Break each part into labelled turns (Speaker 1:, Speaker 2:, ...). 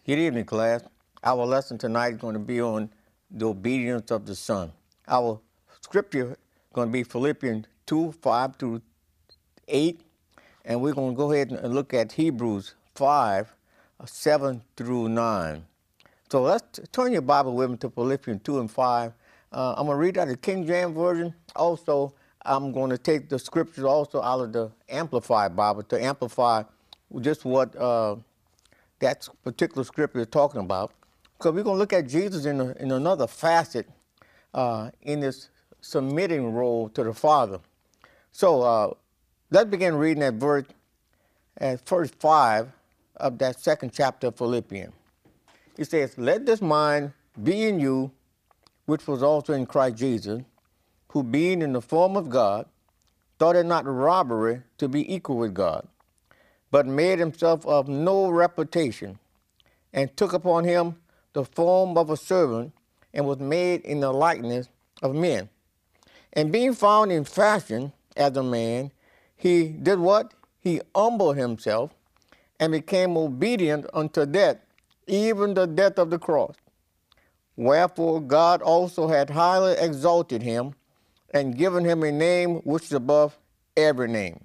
Speaker 1: Good evening, class. Our lesson tonight is going to be on the obedience of the Son. Our scripture is going to be Philippians 2, 5 through 8, and we're going to go ahead and look at Hebrews 5, 7 through 9. So let's turn your Bible with me to Philippians 2 and 5. I'm going to read out the King James Version. Also, I'm going to take the scriptures also out of the Amplified Bible to amplify just what that particular scripture is talking about. Because we're going to look at Jesus in another facet in this submitting role to the Father. So let's begin reading that verse at verse 5 of that second chapter of Philippians. It says, "Let this mind be in you, which was also in Christ Jesus, who being in the form of God, thought it not robbery to be equal with God, but made himself of no reputation, and took upon him the form of a servant, and was made in the likeness of men. And being found in fashion as a man, he did what? He humbled himself, and became obedient unto death, even the death of the cross. Wherefore God also had highly exalted him, and given him a name which is above every name."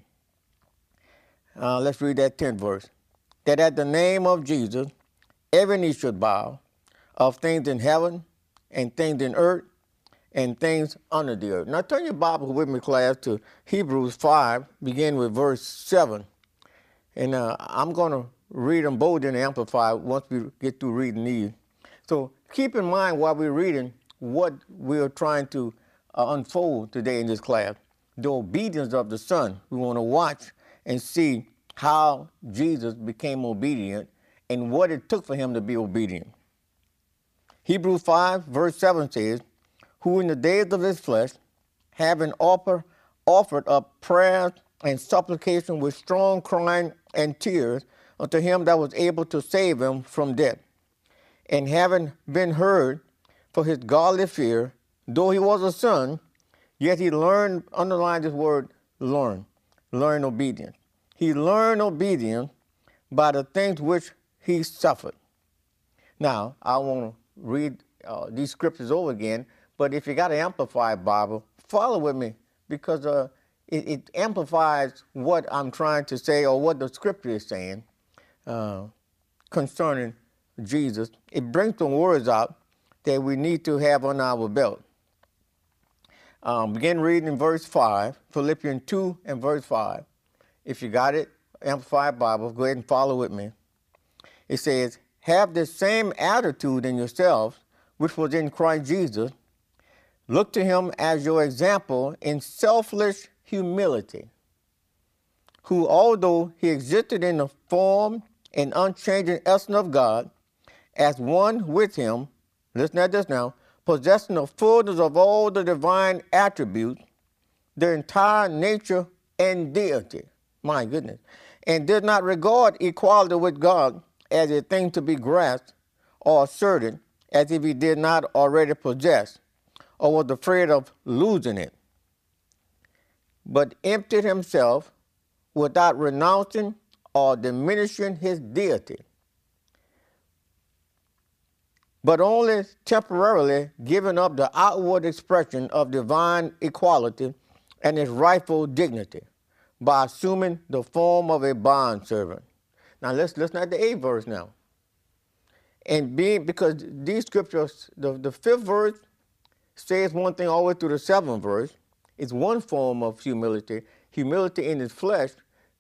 Speaker 1: Let's read that 10th verse. "That at the name of Jesus, every knee should bow, of things in heaven, and things in earth, and things under the earth." Now turn your Bible with me, class, to Hebrews 5, begin with verse 7. And I'm going to read them both in the Amplified once we get through reading these. So keep in mind while we're reading what we're trying to unfold today in this class, the obedience of the Son. We want to watch and see how Jesus became obedient and what it took for him to be obedient. Hebrews 5, verse 7 says, "Who in the days of his flesh, having offered up prayers and supplication with strong crying and tears unto him that was able to save him from death, and having been heard for his godly fear, though he was a son, yet he learned," underline this word, learn obedience. He learned obedience by the things which he suffered. Now, I want to read these scriptures over again, but if you got an Amplified Bible, follow with me, because it amplifies what I'm trying to say or what the scripture is saying concerning Jesus. It brings some words out that we need to have on our belt. Begin reading in verse 5, Philippians 2 and verse 5. If you got it, Amplified Bible, go ahead and follow with me. It says, "Have the same attitude in yourselves, which was in Christ Jesus. Look to him as your example in selfless humility, who, although he existed in the form and unchanging essence of God, as one with him," listen at this now, "possessing the fullness of all the divine attributes, their entire nature and deity," my goodness, "and did not regard equality with God as a thing to be grasped or asserted, as if he did not already possess, or was afraid of losing it, but emptied himself without renouncing or diminishing his deity, but only temporarily giving up the outward expression of divine equality and his rightful dignity by assuming the form of a bondservant." Now let's listen at the 8th verse now. And because these scriptures, the 5th verse says one thing all the way through the 7th verse. It's one form of humility in his flesh.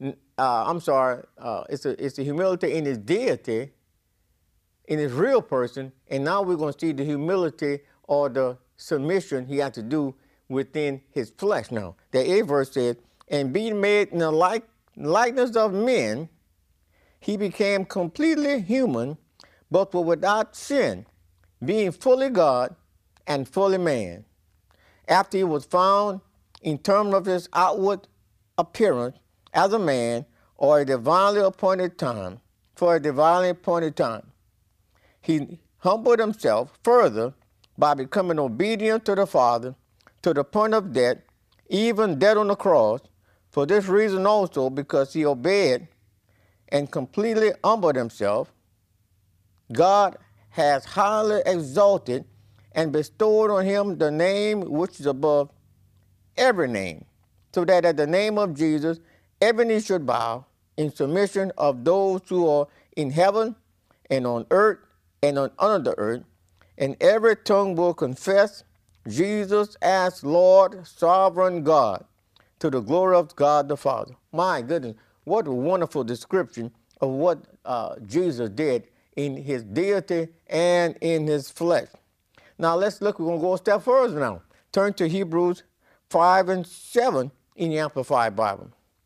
Speaker 1: It's a humility in his deity, in his real person, and now we're going to see the humility or the submission he had to do within his flesh. Now, the 8th verse says, "And being made in the likeness of men, he became completely human, but without sin, being fully God and fully man. After he was found in terms of his outward appearance as a man, or a divinely appointed time, for a divinely appointed time, he humbled himself further by becoming obedient to the Father to the point of death, even death on the cross. For this reason also, because he obeyed and completely humbled himself, God has highly exalted and bestowed on him the name which is above every name, so that at the name of Jesus every knee should bow in submission of those who are in heaven and on earth and on under the earth, and every tongue will confess Jesus as Lord, sovereign God, to the glory of God the Father. My goodness, what a wonderful description of what Jesus did in his deity and in his flesh. Now let's look, we're going to go a step further now. Turn to Hebrews 5 and 7 in the Amplified Bible.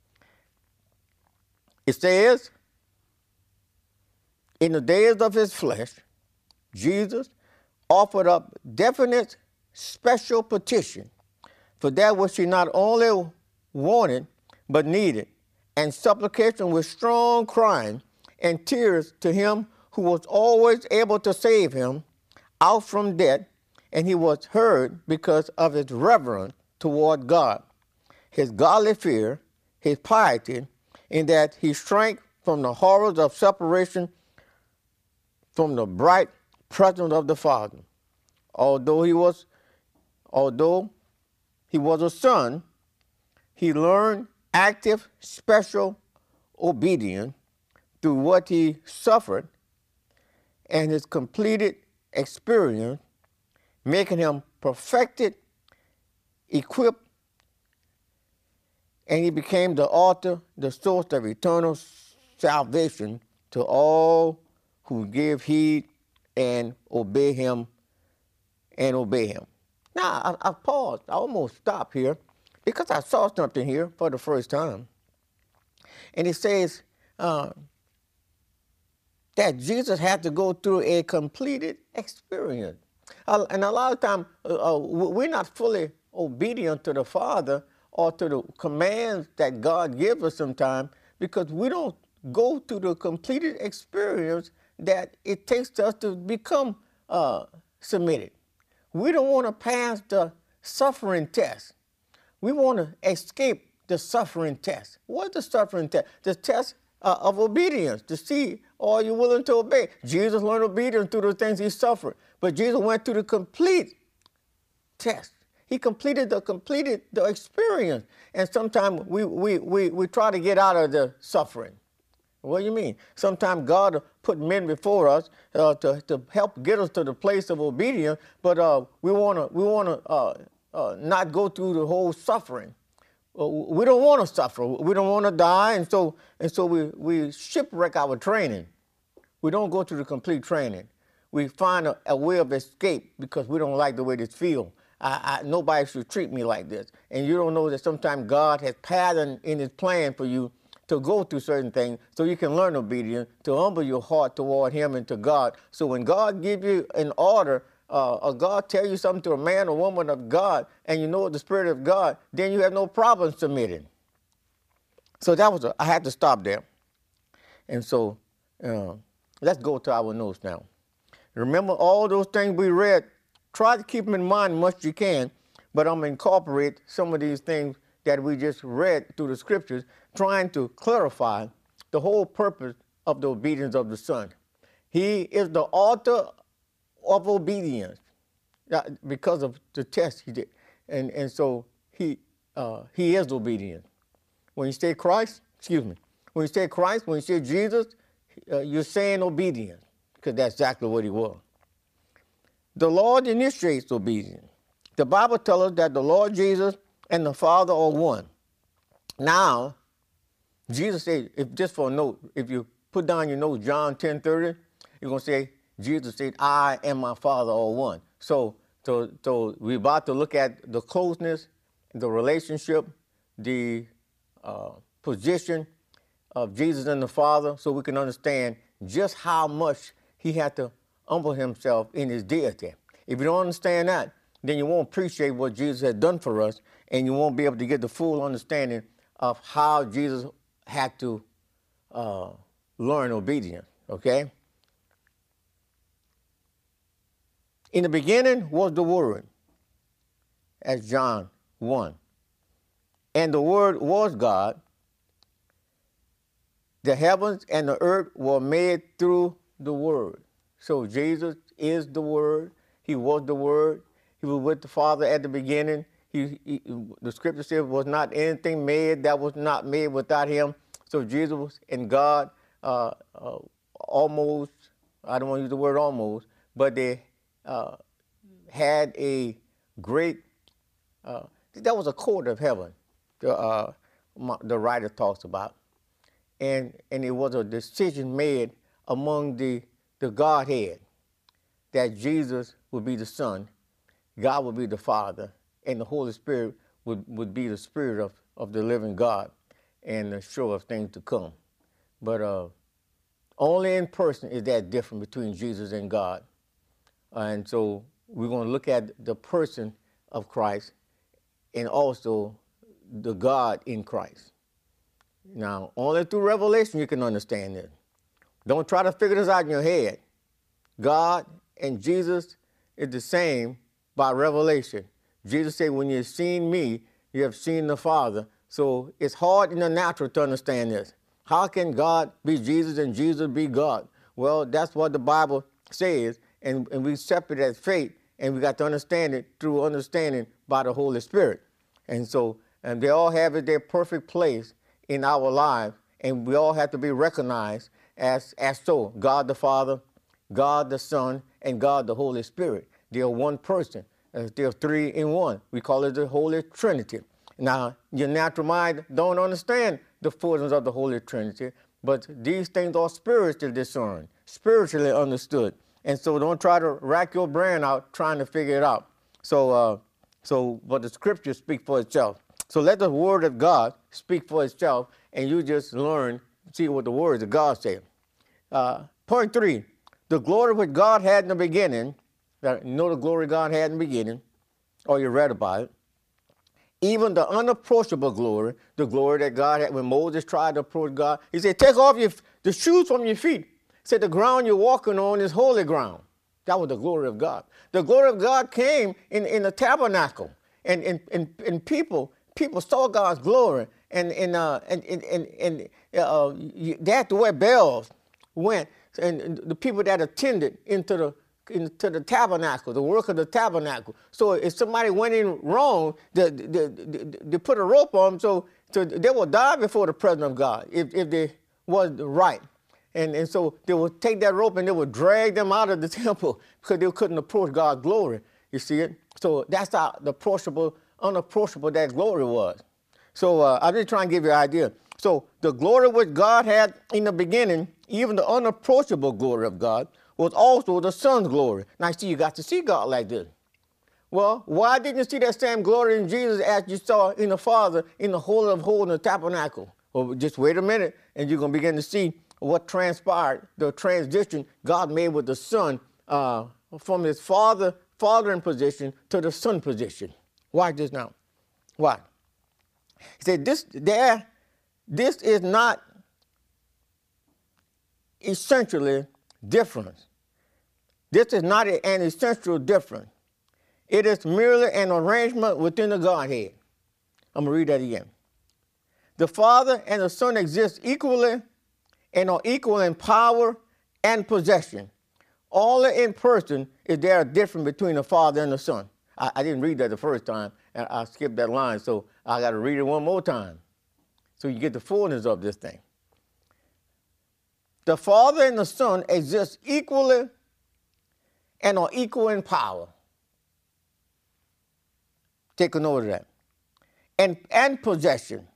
Speaker 1: It says, in the days of his flesh, Jesus offered up definite special petition for that which he not only wanted but needed, and supplication with strong crying and tears to him who was always able to save him out from death, and he was heard because of his reverence toward God, his godly fear, his piety, in that he shrank from the horrors of separation from the bright presence of the Father. Although he was a son, he learned active, special obedience through what he suffered and his completed experience, making him perfected, equipped, and he became the author, the source of eternal salvation to all who give heed and obey him Now, I paused. I almost stopped here because I saw something here for the first time. And it says that Jesus had to go through a completed experience. And a lot of times, we're not fully obedient to the Father or to the commands that God gives us sometimes because we don't go through the completed experience that it takes us to become submitted. We don't want to pass the suffering test. We want to escape the suffering test. What's the suffering test? The test of obedience, to see are you willing to obey. Jesus learned obedience through the things he suffered, but Jesus went through the complete test. He completed the experience, and sometimes we try to get out of the suffering. What do you mean? Sometimes God put men before us to help get us to the place of obedience, but we want to not go through the whole suffering. We don't want to suffer. We don't want to die, and so we shipwreck our training. We don't go through the complete training. We find a way of escape because we don't like the way this feels. Nobody should treat me like this. And you don't know that sometimes God has patterned in his plan for you to go through certain things so you can learn obedience, to humble your heart toward him and to God. So when God gives you an order, or God tell you something to a man or woman of God, and you know the Spirit of God, then you have no problem submitting. So I had to stop there. And so let's go to our notes now. Remember all those things we read. Try to keep them in mind as much as you can, but I'm going to incorporate some of these things that we just read through the scriptures, trying to clarify the whole purpose of the obedience of the Son. He is the author of obedience because of the test he did. And so he is obedient. When you say Christ, when you say Jesus, you're saying obedience, because that's exactly what he was. The Lord initiates obedience. The Bible tells us that the Lord Jesus and the Father are one. Now, Jesus said, just for a note, if you put down your note, John 10:30, you're going to say, Jesus said, I and my Father are one. So we're about to look at the closeness, the relationship, the position of Jesus and the Father, so we can understand just how much he had to humble himself in his deity. If you don't understand that, then you won't appreciate what Jesus has done for us, and you won't be able to get the full understanding of how Jesus had to learn obedience, okay? In the beginning was the Word, as John 1. And the Word was God. The heavens and the earth were made through the Word. So Jesus is the Word. He was the Word. He was with the Father at the beginning. The scripture says was not anything made that was not made without him. So Jesus and God almost, I don't want to use the word almost, but they had a great, that was a court of heaven, the writer talks about. And it was a decision made among the Godhead that Jesus would be the Son, God would be the Father, and the Holy Spirit would be the Spirit of the living God and the show of things to come. But only in person is that different between Jesus and God. And so we're going to look at the person of Christ and also the God in Christ. Now, only through revelation you can understand this. Don't try to figure this out in your head. God and Jesus is the same by revelation. Jesus said, when you've seen me, you have seen the Father. So it's hard in the natural to understand this. How can God be Jesus and Jesus be God? Well, that's what the Bible says, and we separate as faith, and we got to understand it through understanding by the Holy Spirit. And so, and they all have their perfect place in our lives, and we all have to be recognized as so. God the Father, God the Son, and God the Holy Spirit. They are one person. They're three in one. We call it the Holy Trinity. Now, your natural mind don't understand the fullness of the Holy Trinity, but these things are spiritually discerned, spiritually understood. And so don't try to rack your brain out trying to figure it out. But the scriptures speak for itself. So let the word of God speak for itself, and you just learn, see what the words of God say. Point 3, the glory which God had in the beginning, you know the glory God had in the beginning, or you read about it, even the unapproachable glory, the glory that God had when Moses tried to approach God. He said, take off the shoes from your feet. He said, the ground you're walking on is holy ground. That was the glory of God. The glory of God came in the tabernacle, and people saw God's glory, and they had to wear bells went, and the people that attended into the tabernacle, the work of the tabernacle. So if somebody went in wrong, they put a rope on them, so they will die before the presence of God if they wasn't right. And so they would take that rope and they would drag them out of the temple because they couldn't approach God's glory. You see it? So that's how unapproachable that glory was. So I'm just trying to give you an idea. So the glory which God had in the beginning, even the unapproachable glory of God, was also the Son's glory. Now, see, you got to see God like this. Well, why didn't you see that same glory in Jesus as you saw in the Father in the Holy of Holies in the tabernacle? Well, just wait a minute, and you're going to begin to see what transpired, the transition God made with the Son from his fathering position to the Son position. Why this now? Why? He said, this is not essentially different. This is not an essential difference. It is merely an arrangement within the Godhead. I'm going to read that again. The Father and the Son exist equally and are equal in power and possession. All in person is there a difference between the Father and the Son. I didn't read that the first time, and I skipped that line, so I got to read it one more time so you get the fullness of this thing. The Father and the Son exist equally and are equal in power. Take a note of that. And possession.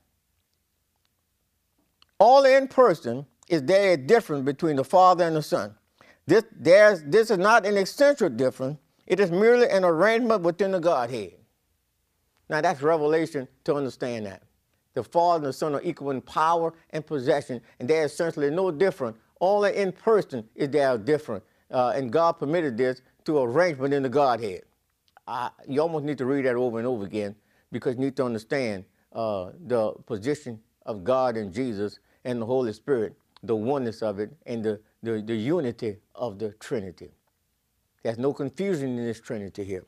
Speaker 1: All in person is there a difference between the Father and the Son. This is not an essential difference. It is merely an arrangement within the Godhead. Now that's revelation to understand that. The Father and the Son are equal in power and possession, and they're essentially no different. Only in person is there different. And God permitted this to arrangement in the Godhead. You almost need to read that over and over again because you need to understand the position of God and Jesus and the Holy Spirit, the oneness of it, and the unity of the Trinity. There's no confusion in this Trinity here.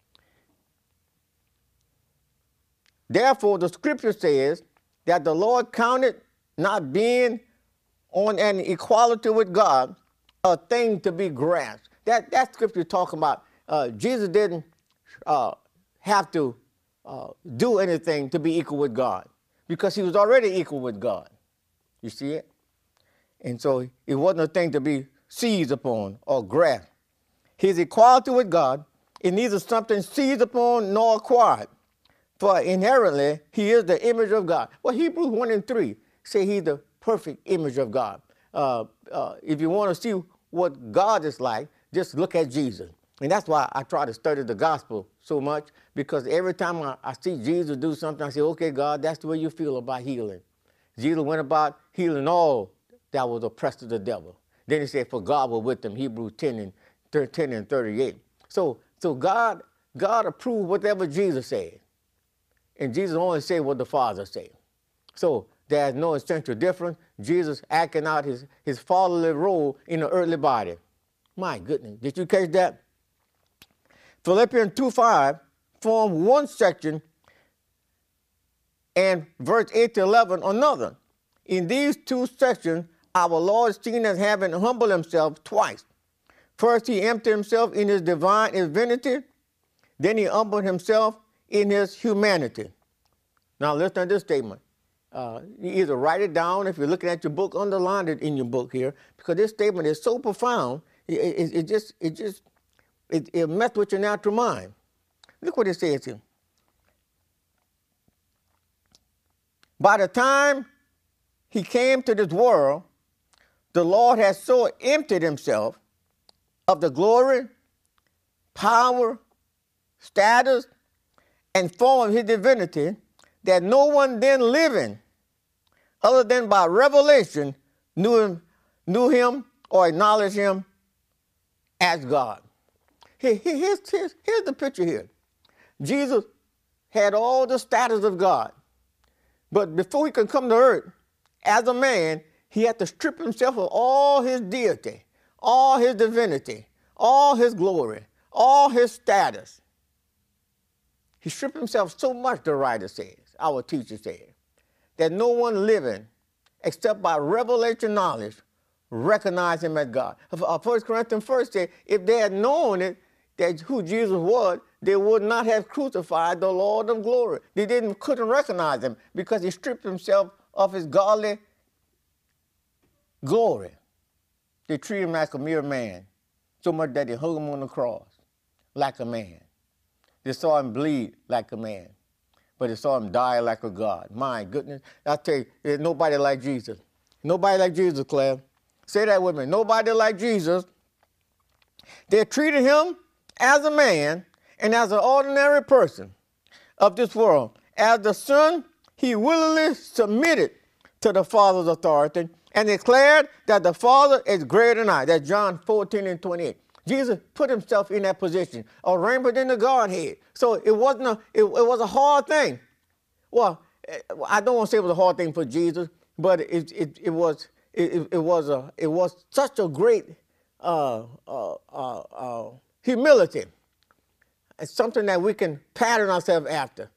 Speaker 1: Therefore, the scripture says that the Lord counted not being on an equality with God a thing to be grasped. That scripture talking about Jesus didn't have to do anything to be equal with God because he was already equal with God. You see it? And so it wasn't a thing to be seized upon or grasped. His equality with God is neither something seized upon nor acquired, for inherently he is the image of God. Well, Hebrews 1 and 3 say he's the perfect image of God. If you want to see what God is like, just look at Jesus. And that's why I try to study the gospel so much, because every time I see Jesus do something, I say, okay, God, that's the way you feel about healing. Jesus went about healing all that was oppressed of the devil. Then he said, for God was with them, Hebrews 10 and 38. So God approved whatever Jesus said. And Jesus only said what the Father said. So there's no essential difference. Jesus acting out his fatherly role in the earthly body. My goodness, did you catch that? Philippians 2:5 form one section and verse 8 to 11 another. In these two sections, our Lord is seen as having humbled himself twice. First, he emptied himself in his divine divinity. Then he humbled himself in his humanity. Now listen to this statement. You either write it down, if you're looking at your book, underline it in your book here, because this statement is so profound, it messes with your natural mind. Look what it says here. By the time he came to this world, the Lord has so emptied himself of the glory, power, status, and form of his divinity that no one then living, other than by revelation, knew him or acknowledged him as God. Here's the picture here. Jesus had all the status of God, but before he could come to earth as a man, he had to strip himself of all his deity, all his divinity, all his glory, all his status. He stripped himself so much, the writer says, our teacher said, that no one living except by revelation knowledge recognized him as God. 1 Corinthians 1 said, if they had known it, that who Jesus was, they would not have crucified the Lord of glory. They couldn't recognize him because he stripped himself of his godly glory. They treated him like a mere man, so much that they hung him on the cross like a man. They saw him bleed like a man, but they saw him die like a God. My goodness, I tell you, there's nobody like Jesus. Nobody like Jesus, Claire. Say that with me. Nobody like Jesus. They treated him as a man and as an ordinary person of this world. As the Son, he willingly submitted to the Father's authority and declared that the Father is greater than I. That's John 14 and 28. Jesus put himself in that position, arraigned in the Godhead. So it was a hard thing. Well, I don't want to say it was a hard thing for Jesus, but it was such a great humility. It's something that we can pattern ourselves after.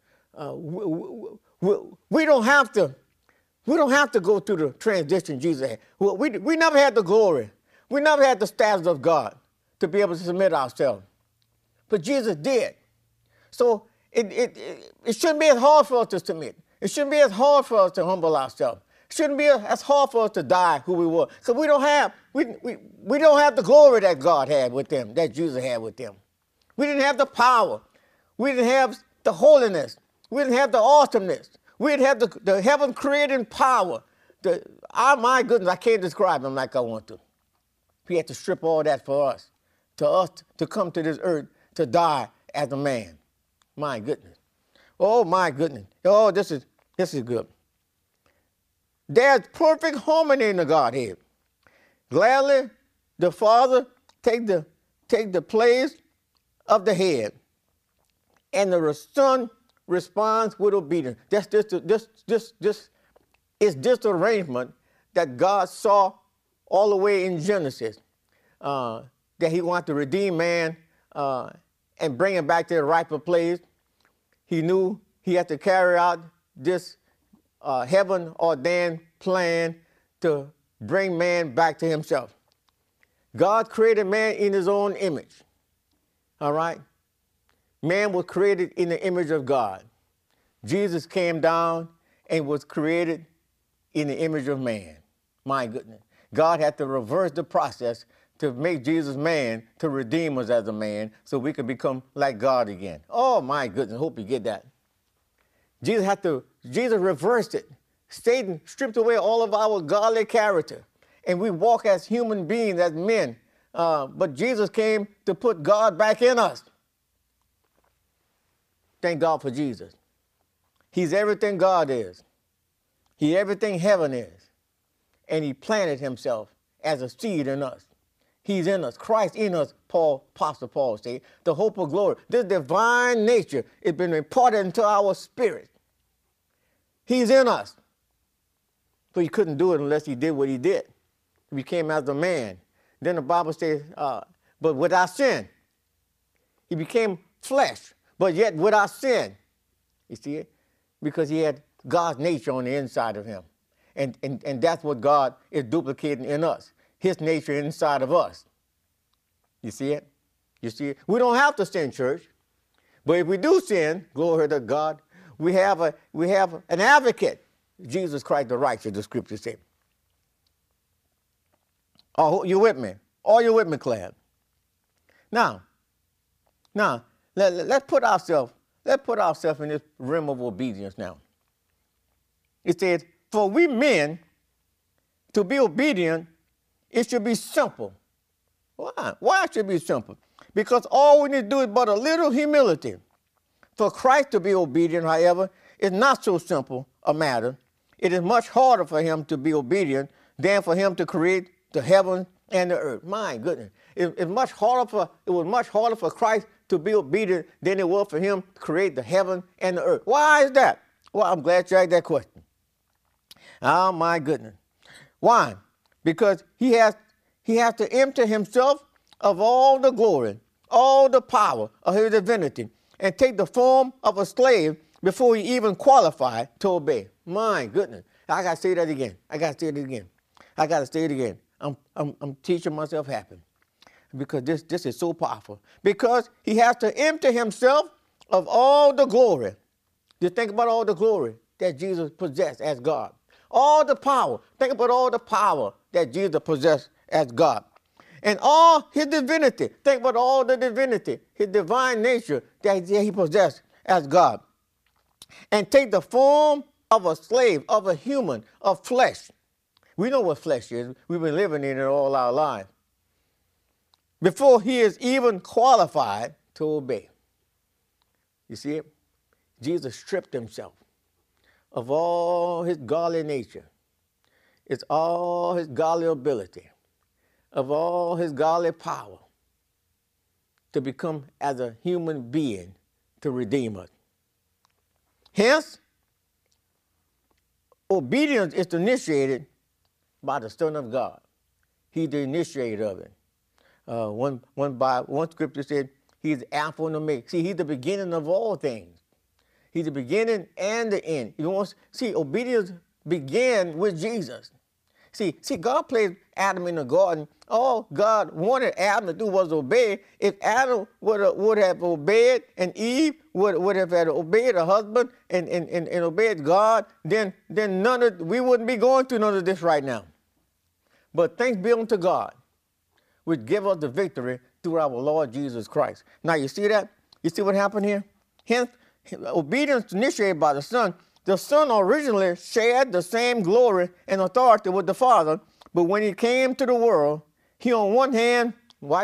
Speaker 1: We don't have to go through the transition Jesus had. We never had the glory. We never had the status of God to be able to submit ourselves. But Jesus did. So it shouldn't be as hard for us to submit. It shouldn't be as hard for us to humble ourselves. It shouldn't be as hard for us to die who we were. Because we don't have the glory that God had with them, that Jesus had with them. We didn't have the power. We didn't have the holiness. We didn't have the awesomeness. We didn't have the heaven-creating power. My goodness, I can't describe him like I want to. He had to strip all that for us to come to this earth to die as a man. My goodness. Oh, my goodness. Oh, this is good. There's perfect harmony in the Godhead. Gladly, the Father take the place of the head, and the Son responds with obedience. This is this arrangement that God saw all the way in Genesis, that he wanted to redeem man and bring him back to the rightful place. He knew he had to carry out this heaven-ordained plan to bring man back to himself. God created man in his own image. All right? Man was created in the image of God. Jesus came down and was created in the image of man. My goodness. God had to reverse the process to make Jesus man, to redeem us as a man, so we can become like God again. Oh, my goodness. Hope you get that. Jesus reversed it. Satan stripped away all of our godly character, and we walk as human beings, as men. But Jesus came to put God back in us. Thank God for Jesus. He's everything God is. He's everything heaven is. And he planted himself as a seed in us. He's in us. Christ in us, Apostle Paul said. The hope of glory. This divine nature has been imparted into our spirit. He's in us. But he couldn't do it unless he did what he did. He became as a man. Then the Bible says, but without sin. He became flesh, but yet without sin. You see it? Because he had God's nature on the inside of him. And that's what God is duplicating in us. His nature inside of us. You see it? You see it? We don't have to sin, church. But if we do sin, glory to God, we have an advocate, Jesus Christ the righteous, the scripture says. Oh, you with me? Are you with me, class? Now, let's put ourselves in this realm of obedience now. It says, for we men to be obedient, it should be simple. Why? Why it should be simple? Because all we need to do is but a little humility. For Christ to be obedient, however, is not so simple a matter. It is much harder for him to be obedient than for him to create the heaven and the earth. My goodness. It was much harder for Christ to be obedient than it was for him to create the heaven and the earth. Why is that? Well, I'm glad you asked that question. Oh, my goodness. Why? Because he has to empty himself of all the glory, all the power of his divinity, and take the form of a slave before he even qualified to obey. My goodness. I got to say that again. I got to say it again. I'm teaching myself happy because this is so powerful. Because he has to empty himself of all the glory. Just think about all the glory that Jesus possessed as God. All the power. Think about all the power that Jesus possessed as God. And all his divinity. Think about all the divinity, his divine nature that he possessed as God. And take the form of a slave, of a human, of flesh. We know what flesh is. We've been living in it all our lives. Before he is even qualified to obey. You see it? Jesus stripped himself of all his godly nature. It's all his godly ability, of all his godly power to become as a human being to redeem us. Hence, obedience is initiated by the Son of God. He's the initiator of it. One scripture said, he's Alpha and Omega. See, he's the beginning of all things. He's the beginning and the end. Obedience began with Jesus. See, God placed Adam in the garden. All God wanted Adam to do was obey. If Adam would have obeyed, and Eve would have obeyed her husband and obeyed God, then we wouldn't be going through none of this right now. But thanks be unto God, which give us the victory through our Lord Jesus Christ. Now you see that? You see what happened here? Hence, obedience initiated by the Son. The Son originally shared the same glory and authority with the Father, but when he came to the world, he on one hand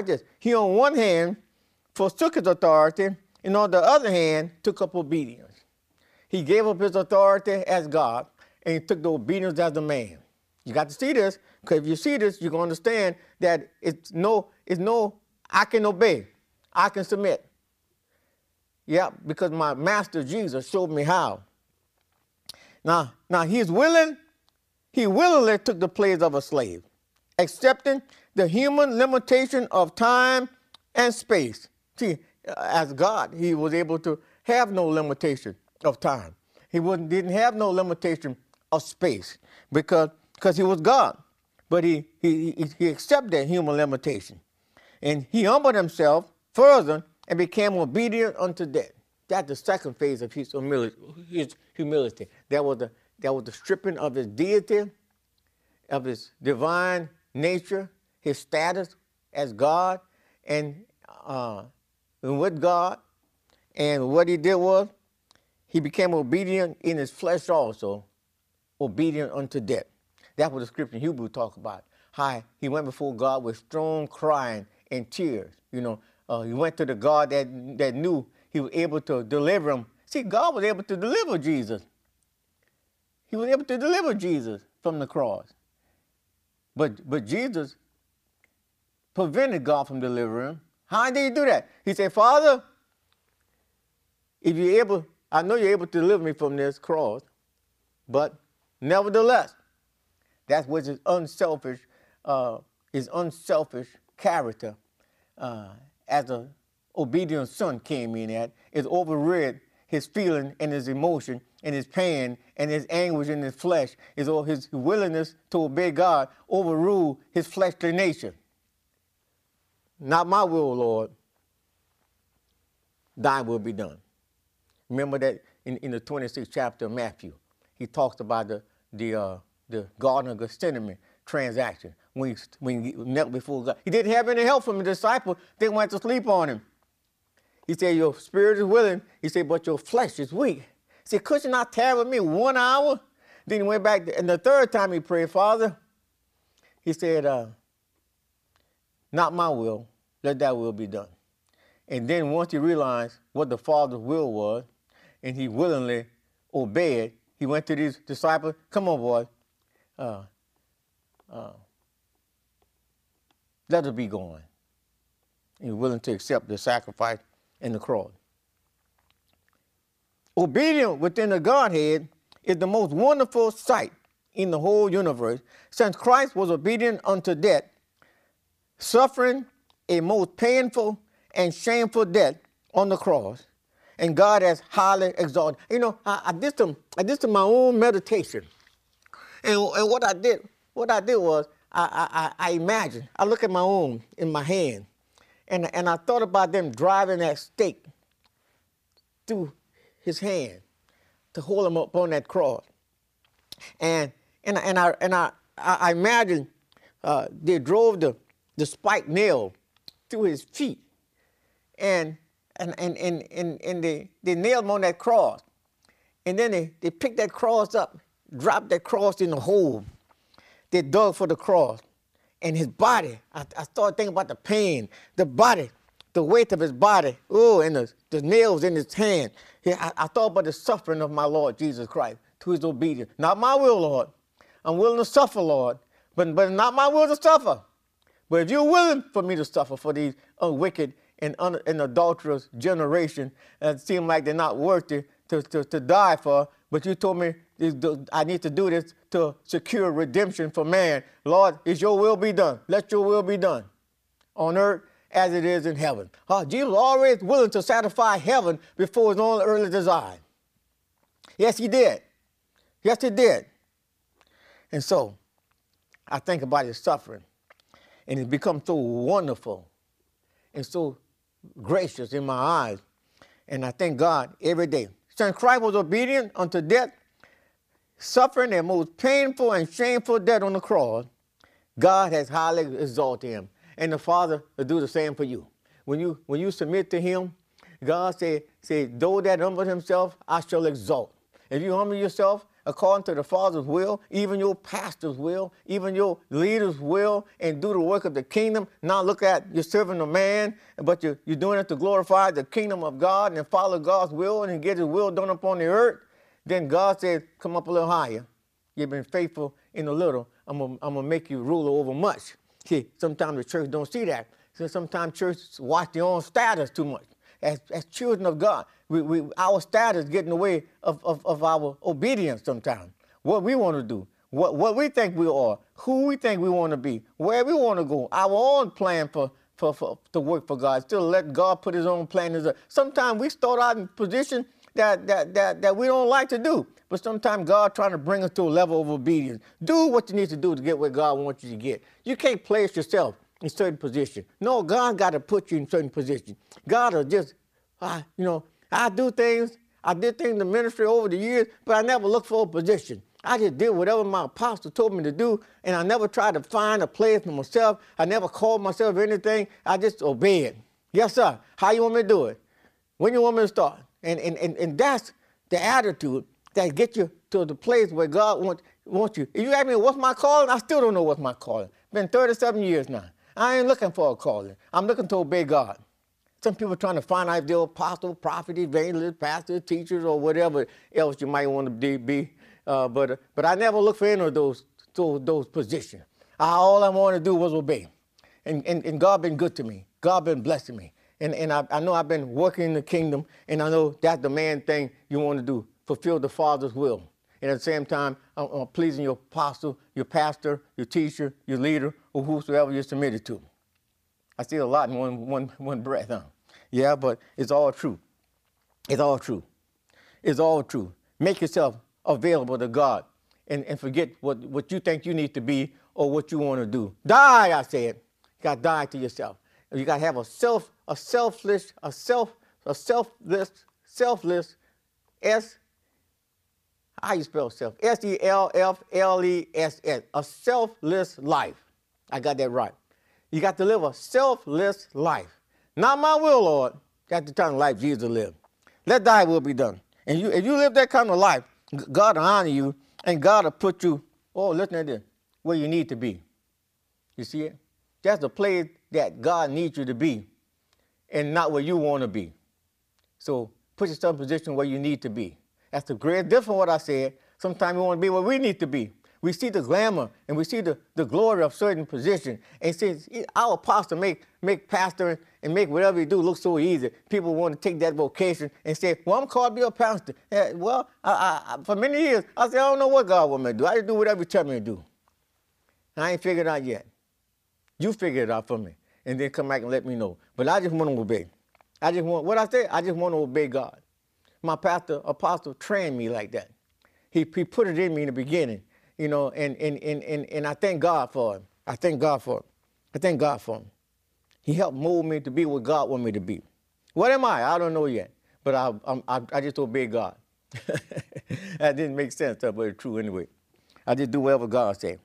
Speaker 1: forsook his authority, and on the other hand took up obedience. He gave up his authority as God, and he took the obedience as a man. You got to see this, because if you see this, you're going to understand that it's no, I can obey, I can submit. Yeah, because my master Jesus showed me how. Now he willingly took the place of a slave, accepting the human limitation of time and space. See, as God, he was able to have no limitation of time. He didn't have no limitation of space because he was God. But he accepted that human limitation. And he humbled himself further and became obedient unto death. That's the second phase of his humility. That was the stripping of his deity, of his divine nature, his status as God and with God. And what he did was he became obedient in his flesh also, obedient unto death. That's what the scripture in Hebrew talks about. How he went before God with strong crying and tears. You know, he went to the God that knew he was able to deliver him. See, God was able to deliver Jesus. He was able to deliver Jesus from the cross. But Jesus prevented God from delivering him. How did he do that? He said, Father, if you're able, I know you're able to deliver me from this cross, but nevertheless, that's what his unselfish character as an obedient son came in at. It overrid his feeling and his emotion and his pain and his anguish in his flesh. His willingness to obey God overruled his fleshly nature. Not my will, Lord. Thy will be done. Remember that in the 26th chapter of Matthew, he talks about the Garden of Gethsemane transaction when he knelt before God. He didn't have any help from the disciples. They went to sleep on him. He said, your spirit is willing. He said, but your flesh is weak. He said, could you not tarry with me 1 hour? Then he went back, and the third time he prayed, Father, he said, not my will, let thy will be done. And then once he realized what the Father's will was, and he willingly obeyed, he went to these disciples, come on, boys, let us be going. He was willing to accept the sacrifice and the cross. Obedience within the Godhead is the most wonderful sight in the whole universe. Since Christ was obedient unto death, suffering a most painful and shameful death on the cross, and God has highly exalted. You know, I did some my own meditation, and what I did was I imagined. I look at my own in my hand, and I thought about them driving that stake through his hand to hold him up on that cross, and I imagined they drove the spiked nail through his feet, and they nailed him on that cross, and then they picked that cross up, dropped that cross in the hole. They dug for the cross, and his body. I started thinking about the pain, the body, the weight of his body. Oh, and the nails in his hand. I thought about the suffering of my Lord Jesus Christ to his obedience. Not my will, Lord. I'm willing to suffer, Lord, but not my will to suffer. But if you're willing for me to suffer for these wicked and adulterous generation that seem like they're not worthy to die for, but you told me I need to do this to secure redemption for man. Lord, is your will be done. Let your will be done on earth as it is in heaven. Jesus was always willing to satisfy heaven before his own earthly desire. Yes, he did. Yes, he did. And so I think about his suffering, and it's become so wonderful and so gracious in my eyes. And I thank God every day. Since Christ was obedient unto death, suffering a most painful and shameful death on the cross, God has highly exalted him. And the Father will do the same for you. When you submit to him, God said, though that humbled himself, I shall exalt. If you humble yourself according to the Father's will, even your pastor's will, even your leader's will, and do the work of the kingdom, not look at you're serving a man, but you're doing it to glorify the kingdom of God and follow God's will and get his will done upon the earth, then God says, come up a little higher. You've been faithful in a little. I'm gonna make you ruler over much. See, sometimes the church don't see that. So sometimes churches watch their own status too much. As children of God, our status get in the way of our obedience sometimes. What we want to do, what we think we are, who we think we want to be, where we want to go, our own plan to work for God. Still let God put his own plan in us. Sometimes we start out in position that we don't like to do. But sometimes God trying to bring us to a level of obedience. Do what you need to do to get where God wants you to get. You can't place yourself in certain position. No, God got to put you in certain position. God will just, I do things. I did things in the ministry over the years, but I never looked for a position. I just did whatever my apostle told me to do, and I never tried to find a place for myself. I never called myself anything. I just obeyed. Yes, sir. How you want me to do it? When you want me to start? And that's the attitude that gets you to the place where God wants you. If you ask me what's my calling, I still don't know what's my calling. Been 37 years now. I ain't looking for a calling. I'm looking to obey God. Some people are trying to find out if they're apostle, prophet, evangelist, pastor, teachers, or whatever else you might want to be. But I never look for any of those positions. All I wanted to do was obey. And God been good to me. God been blessing me. And I know I've been working in the kingdom, and I know that's the main thing you want to do, fulfill the Father's will. And at the same time, pleasing your apostle, your pastor, your teacher, your leader, or whosoever you're submitted to. I see a lot in one breath, huh? Yeah, but it's all true. It's all true. It's all true. Make yourself available to God and forget what you think you need to be or what you want to do. Die, I said. You got to die to yourself. You got to have a selfless, how you spell self? S-E-L-F-L-E-S-S, a selfless life. I got that right. You got to live a selfless life. Not my will, Lord. That's the kind of life Jesus lived. Let thy will be done. And if you live that kind of life, God will honor you, and God will put you, listen at this, where you need to be. You see it? That's the place that God needs you to be, and not where you want to be. So put yourself in a position where you need to be. That's the great difference from what I said. Sometimes we want to be where we need to be. We see the glamour and we see the glory of certain positions. And since our apostle make pastor and make whatever he do look so easy, people want to take that vocation and say, well, I'm called to be a pastor. Well, for many years, I said, I don't know what God wants me to do. I just do whatever he tells me to do. And I ain't figured it out yet. You figure it out for me, and then come back and let me know. But I just want to obey. I just want to obey God. My pastor, apostle, trained me like that. He put it in me in the beginning, and I thank God for him. I thank God for him. He helped mold me to be what God wanted me to be. What am I? I don't know yet, but I just obey God. That didn't make sense, but it's true anyway. I just do whatever God says.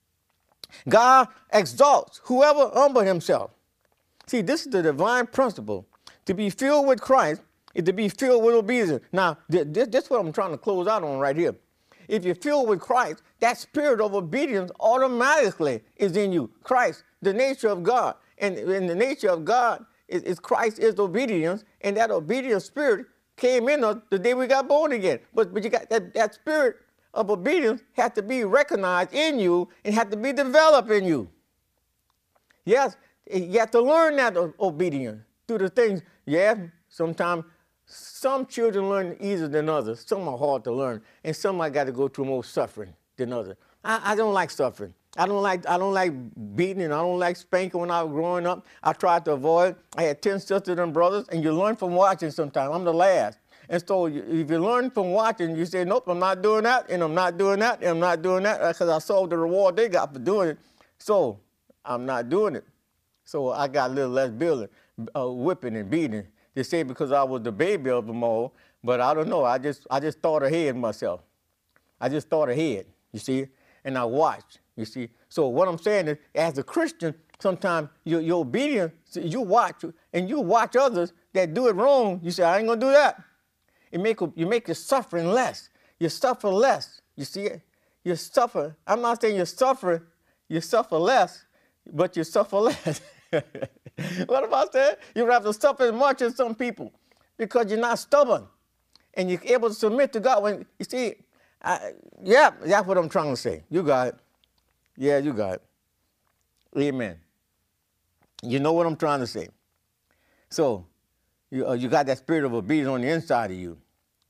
Speaker 1: God exalts whoever humbles himself. See, this is the divine principle. To be filled with Christ is to be filled with obedience. Now, this is what I'm trying to close out on right here. If you're filled with Christ, that spirit of obedience automatically is in you. Christ, the nature of God. And the nature of God is Christ is obedience, and that obedience spirit came in us the day we got born again. But you got that spirit of obedience has to be recognized in you and has to be developed in you. Yes, you have to learn that obedience through the things. Yeah, sometimes some children learn easier than others. Some are hard to learn, and some I got to go through more suffering than others. I don't like suffering. I don't like beating, and I don't like spanking when I was growing up. I tried to avoid. I had 10 sisters and brothers, and you learn from watching sometimes. I'm the last. And so if you learn from watching, you say, nope, I'm not doing that, and I'm not doing that, and I'm not doing that, because I saw the reward they got for doing it. So I'm not doing it. So I got a little less whipping and beating. They say because I was the baby of them all, but I don't know. I just thought ahead myself. I just thought ahead, you see, and I watched, you see. So what I'm saying is, as a Christian, sometimes you're obedient. You watch, and you watch others that do it wrong. You say, I ain't going to do that. You make your suffering less. You suffer less. You see it? You suffer. I'm not saying you suffer less, but you suffer less. What about that? You don't have to suffer as much as some people because you're not stubborn and you're able to submit to God. When you see, yeah, that's what I'm trying to say. You got it. Yeah, you got it. Amen. You know what I'm trying to say. So you got that spirit of obedience on the inside of you.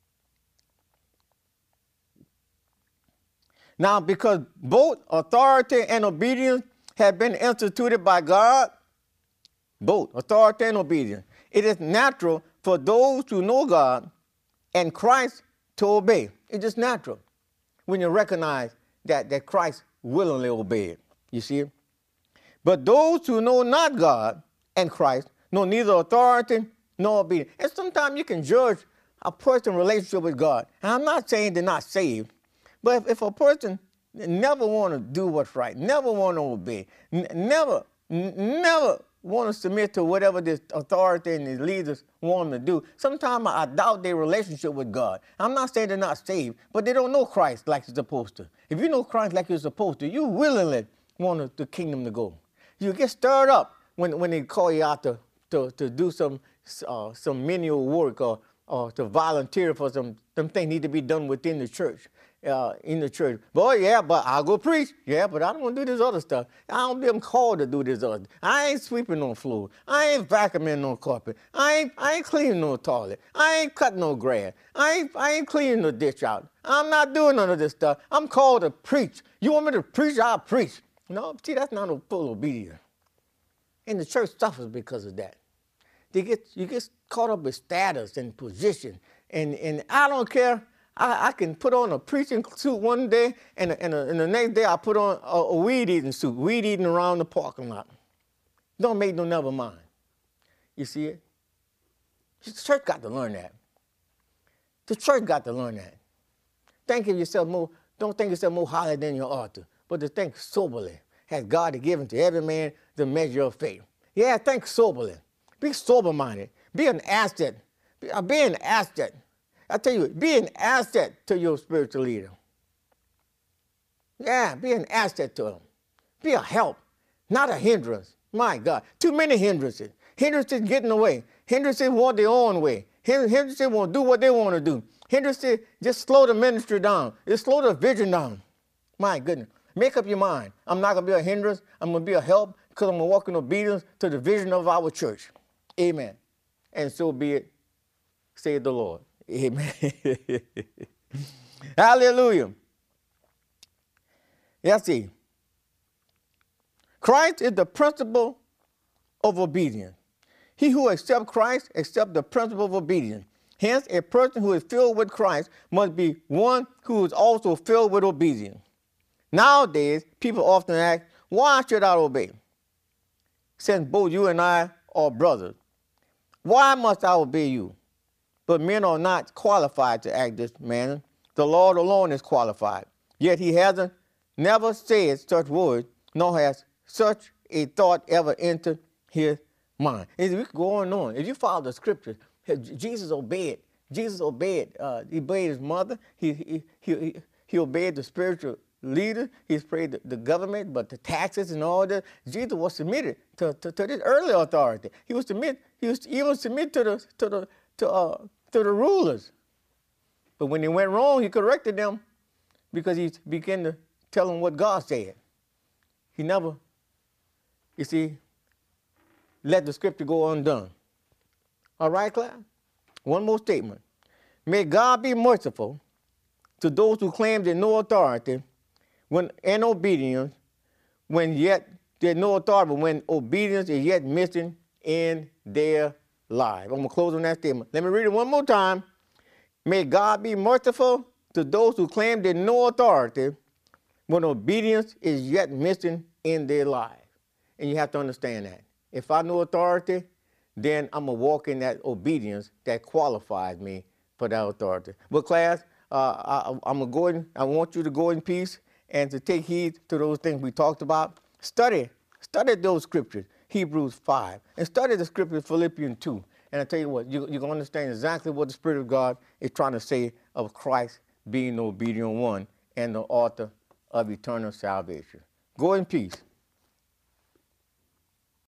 Speaker 1: Now, because both authority and obedience have been instituted by God, both authority and obedience, it is natural for those who know God and Christ to obey. It's just natural when you recognize that Christ willingly obeyed. You see? But those who know not God and Christ know neither authority nor obedience. And sometimes you can judge a person's relationship with God. And I'm not saying they're not saved, but if a person never want to do what's right, never want to obey, never want to submit to whatever this authority and these leaders want them to do, sometimes I doubt their relationship with God. I'm not saying they're not saved, but they don't know Christ like you're supposed to. If you know Christ like you're supposed to, you willingly want the kingdom to go. You get stirred up when they call you out to do some menial work or to volunteer for some things need to be done within the church. Boy, yeah, but I'll go preach. Yeah, but I don't want to do this other stuff. I don't be called to do this other. I ain't sweeping no floor. I ain't vacuuming no carpet. I ain't cleaning no toilet. I ain't cutting no grass. I ain't cleaning the ditch out. I'm not doing none of this stuff. I'm called to preach. You want me to preach? I'll preach. No, see, that's not a full obedience. And the church suffers because of that. You get caught up with status and position. And I don't care. I can put on a preaching suit one day, and the next day I put on a weed-eating suit, weed-eating around the parking lot. Don't make no never mind. You see it? The church got to learn that. The church got to learn that. Think of yourself more, don't think yourself more highly than you ought to, but to think soberly. Has God given to every man the measure of faith. Yeah, think soberly. Be sober-minded. Be an asset. Be an asset. I tell you, be an asset to your spiritual leader. Yeah, be an asset to them. Be a help, not a hindrance. My God, too many hindrances. Hindrances get in the way. Hindrances want their own way. Hindrances want to do what they want to do. Hindrances just slow the ministry down. It slow the vision down. My goodness. Make up your mind. I'm not going to be a hindrance. I'm going to be a help because I'm going to walk in obedience to the vision of our church. Amen. And so be it, saith the Lord. Amen. Hallelujah. Let's see. Christ is the principle of obedience. He who accepts Christ accepts the principle of obedience. Hence, a person who is filled with Christ must be one who is also filled with obedience. Nowadays, people often ask, why should I obey? Since both you and I are brothers, why must I obey you? But men are not qualified to act this manner. The Lord alone is qualified. Yet he hasn't never said such words, nor has such a thought ever entered his mind. And we could go on and on. If you follow the scriptures, Jesus obeyed. Jesus obeyed. He obeyed his mother. He obeyed the spiritual leader. He obeyed the government, but the taxes and all that. Jesus was submitted to this early authority. He was even submit to the rulers. But when they went wrong, he corrected them because he began to tell them what God said. He never, you see, let the scripture go undone. All right, class? One more statement. May God be merciful to those who claim there's no authority and obedience when yet there's no authority, but when obedience is yet missing in their lives. I'm going to close on that statement. Let me read it one more time. May God be merciful to those who claim there's no authority when obedience is yet missing in their lives. And you have to understand that. If I know authority, then I'm going to walk in that obedience that qualifies me for that authority. But class, I'm going to go in, I want you to go in peace and to take heed to those things we talked about. Study those scriptures, Hebrews 5, and study the scriptures, Philippians 2. And I tell you what, you're going to understand exactly what the Spirit of God is trying to say of Christ being the obedient one and the author of eternal salvation. Go in peace.